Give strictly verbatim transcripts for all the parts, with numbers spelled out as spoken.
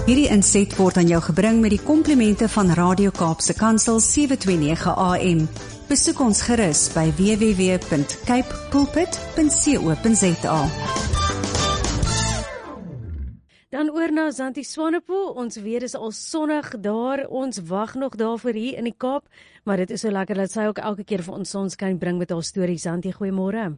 Hierdie inset word aan jou gebring met die komplimente van Radio Kaapse Kansel sewe twee nege A M. Besoek ons gerus by w w w punt cape pulpit punt co punt za. Dan oor na Zanti Swanepoel, ons weet is al sonnig daar, ons wag nog daarvoor hier in die Kaap, maar dit is so lekker dat sy ook elke keer vir ons sonskyn bring met haar stories. Zanti, goeiemôre.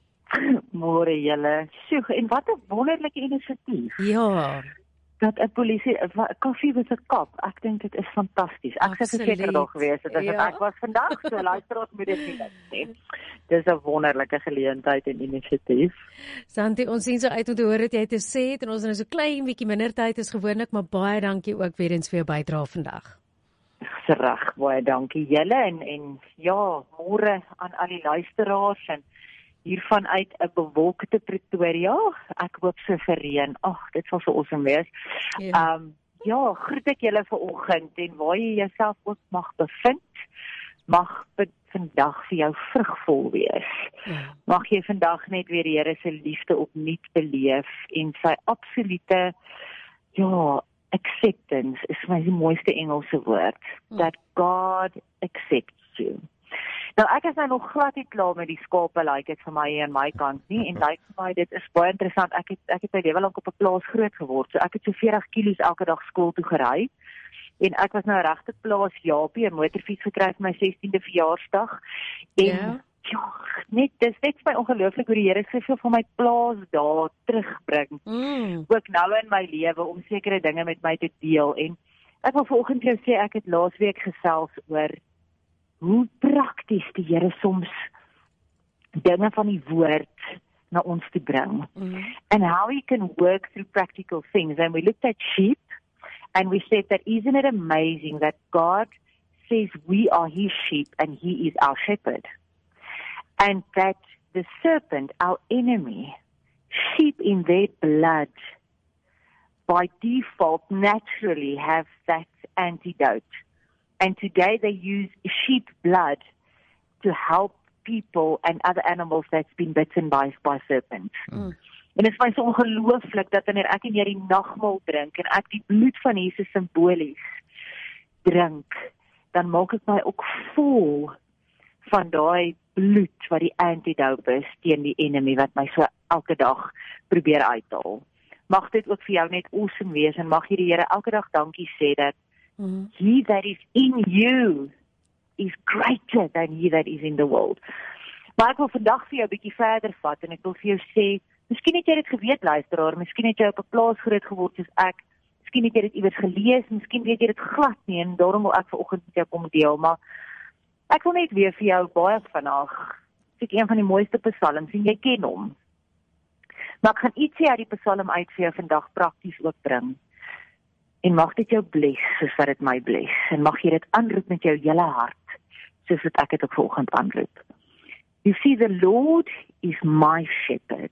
Môre julle. Sjoe, en wat 'n wonderlike inisiatief. Ja. Dat 'n polisie, koffie met 'n kop, ek dink dit is fantasties. Ek sou verseker daar gewees het as dit Ja. ek was vandag, so luisteraars moet dit nie net. Dis 'n wonderlike geleentheid en inisiatief. Zanti, ons sien so uit om te hoor wat jy te sê het en ons het nou so klein bietjie minder tyd as gewoonlik, maar baie dankie ook weer eens vir jou bydrae vandag. Reg, baie dankie julle en en ja, môre aan al die luisteraars en hiervan uit 'n bewolkte Pretoria. Ek hoop so gereën. Ag, dit sal so awesome wees. Ehm Ja. um, ja, groet ek julle vanoggend en waar jy jouself ook mag bevind, mag dit vandag vir jou vrugvol wees. Ja. Mag jy vandag net weer die Here se liefde opnuut beleef en sy absolute ja, acceptance is my die mooiste Engelse woord. Hmm. That God accepts you. Nou ek is nou nog glad nie klaar met die skape, like dit vir my aan my kant nie, en lyk vir my dit is baie interessant. Ek het ek het my lewe lank op 'n plaas groot geword, so ek het so veertig kilos elke dag skool toe gery. En ek was nou regtig plaas Japie, 'n motorfiets gekry vir my sestiende verjaarsdag. En Ja. ja, net dis net vir my ongelooflik hoe die Here soveel van my plaas daar terugbring. Mm. Ook nou in my lewe om sekere dinge met my te deel. En ek wil vanoggend jou sê ek het laasweek gesels oor hoe prakties die Here soms dinge van die woord na ons toe bring. Mm. And how he can work through practical things. And we looked at sheep, and we said that isn't it amazing that God says we are his sheep and he is our shepherd. And that the serpent, our enemy, sheep in their blood, by default naturally have that antidote. And today they use sheep blood to help people and other animals that's been bitten by, by serpents. Mm. En dit is my so ongelooflik dat wanneer ek en jy die nagmaal drink en ek die bloed van Jesus simbolies drink, dan maak ek my ook vol van daai bloed wat die antidote is teen die enemy wat my so elke dag probeer uithaal. Mag dit ook vir jou net awesome wees en mag jy die Here elke dag dankie sê dat Mm. he that is in you is greater than he that is in the world. Maar ek wil vandag vir jou 'n bietjie verder vat en ek wil vir jou sê, miskien het jy dit geweet luisteraar, miskien het jy op 'n plaas groot geword soos ek, miskien het jy dit iewers gelees, miskien weet jy dit glad nie en daarom wil ek vanoggend met jou kom deel, maar ek wil net weer vir jou baie vandag, ek een van die mooiste psalms en jy ken hom. Maar ek gaan ietsie uit die psalm uit vir jou vandag prakties ook bring. En mag dit jou bless, soos wat dit my bless. En mag jy dit aanroep met jou hele hart, soos wat ek dit ook vanoggend aanroep. You see, the Lord is my shepherd.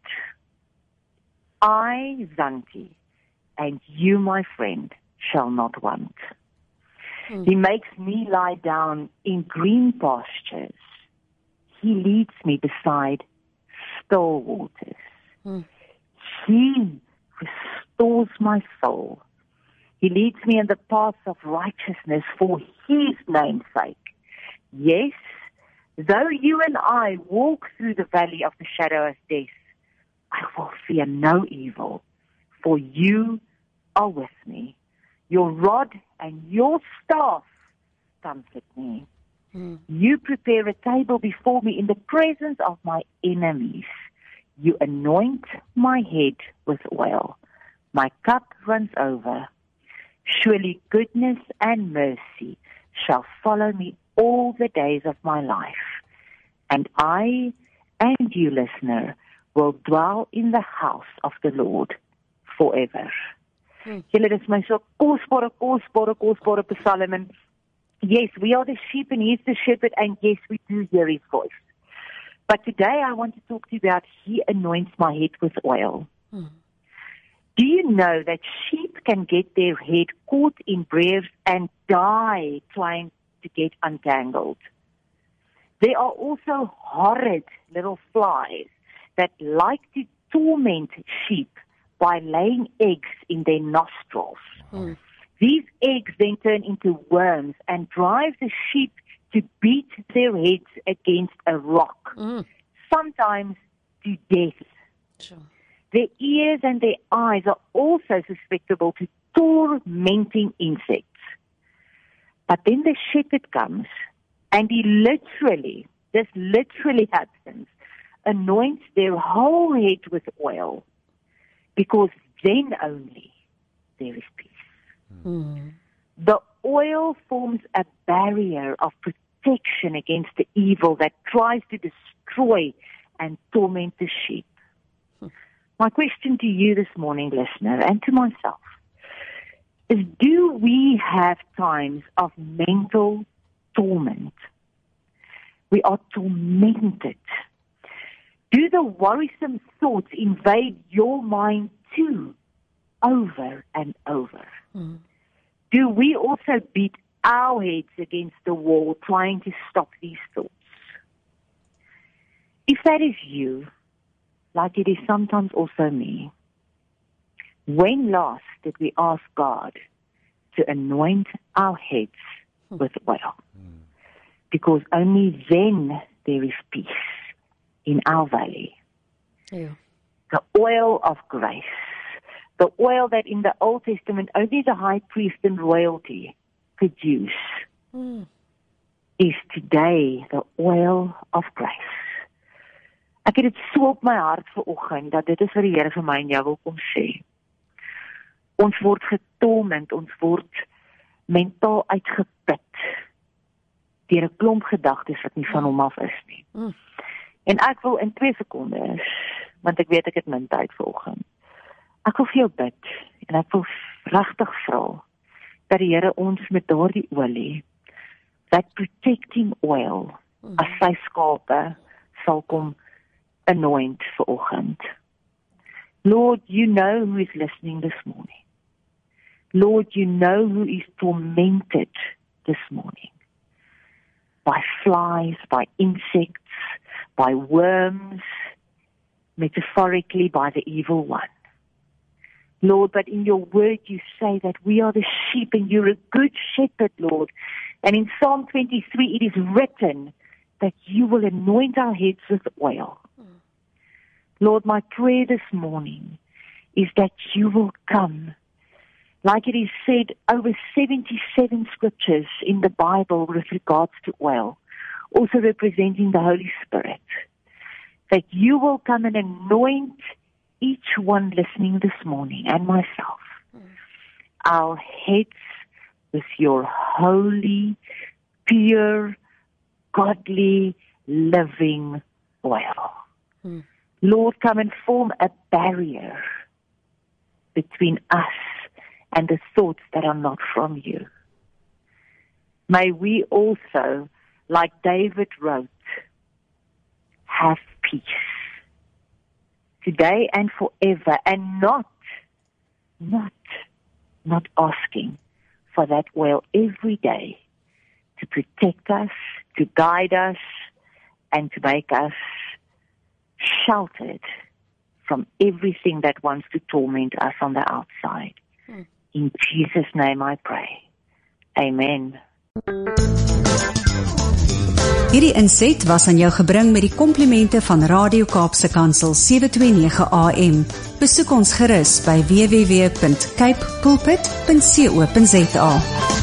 I, Zanti, and you, my friend, shall not want. Mm. He makes me lie down in green pastures. He leads me beside still waters. Mm. He restores my soul. He leads me in the paths of righteousness for his name's sake. Yes, though you and I walk through the valley of the shadow of death, I will fear no evil, for you are with me. Your rod and your staff comfort me. Mm. You prepare a table before me in the presence of my enemies. You anoint my head with oil. My cup runs over. Surely goodness and mercy shall follow me all the days of my life. And I and you, listener, will dwell in the house of the Lord forever. Hmm. Julle, dis my so kosbare, kosbare, kosbare psalm. And yes, we are the sheep and he's the shepherd, and yes, we do hear his voice. But today I want to talk to you about he anoints my head with oil. Hmm. Do you know that sheep can get their head caught in briars and die trying to get untangled? There are also horrid little flies that like to torment sheep by laying eggs in their nostrils. Mm. These eggs then turn into worms and drive the sheep to beat their heads against a rock, Mm. sometimes to death. Sure. Their ears and their eyes are also susceptible to tormenting insects. But then the shepherd comes, and he literally, this literally happens, anoints their whole head with oil, because then only there is peace. Mm. The oil forms a barrier of protection against the evil that tries to destroy and torment the sheep. My question to you this morning, listener, and to myself, is do we have times of mental torment? We are tormented. Do the worrisome thoughts invade your mind too, over and over? Mm. Do we also beat our heads against the wall trying to stop these thoughts? If that is you, like it is sometimes also me, when last did we ask God to anoint our heads with oil? Mm. Because only then there is peace in our valley. Yeah. The oil of grace. The oil that in the Old Testament only the high priest and royalty could use, mm. is today the oil of grace. Ek het dit so op my hart vanoggend, dat dit is wat die Here vir my en jou wil kom sê. Ons word getorment, ons word mentaal uitgeput deur 'n klomp gedagtes wat nie van hom af is nie. Mm. En ek wil in twee sekondes, want ek weet ek het min tyd vanoggend, ek wil vir jou bid, en ek wil regtig vra, dat die Here ons met daardie olie, that protecting oil, mm. as sy skape, sal kom anoint vanoggend. Lord, you know who is listening this morning. Lord, you know who is tormented this morning by flies, by insects, by worms, metaphorically by the evil one. Lord, but in your word you say that we are the sheep and you're a good shepherd, Lord. And in Psalm twenty-three it is written that you will anoint our heads with oil. Mm. Lord, my prayer this morning is that you will come. Like it is said, over seventy-seven scriptures in the Bible with regards to oil, also representing the Holy Spirit, that you will come and anoint each one listening this morning, and myself, mm. our heads with your holy, pure, godly, living oil. Mm. Lord, come and form a barrier between us and the thoughts that are not from you. May we also, like David wrote, have peace today and forever, and not, not, not asking for that oil every day to protect us, to guide us, and to make us sheltered from everything that wants to torment us on the outside. Hmm. In Jesus' name I pray. Amen. Hierdie inset was aan jou gebring met die komplimente van Radio Kaapse Kansel sewe twee nege A M. Besoek ons gerus by w w w punt cape pulpit punt co punt za.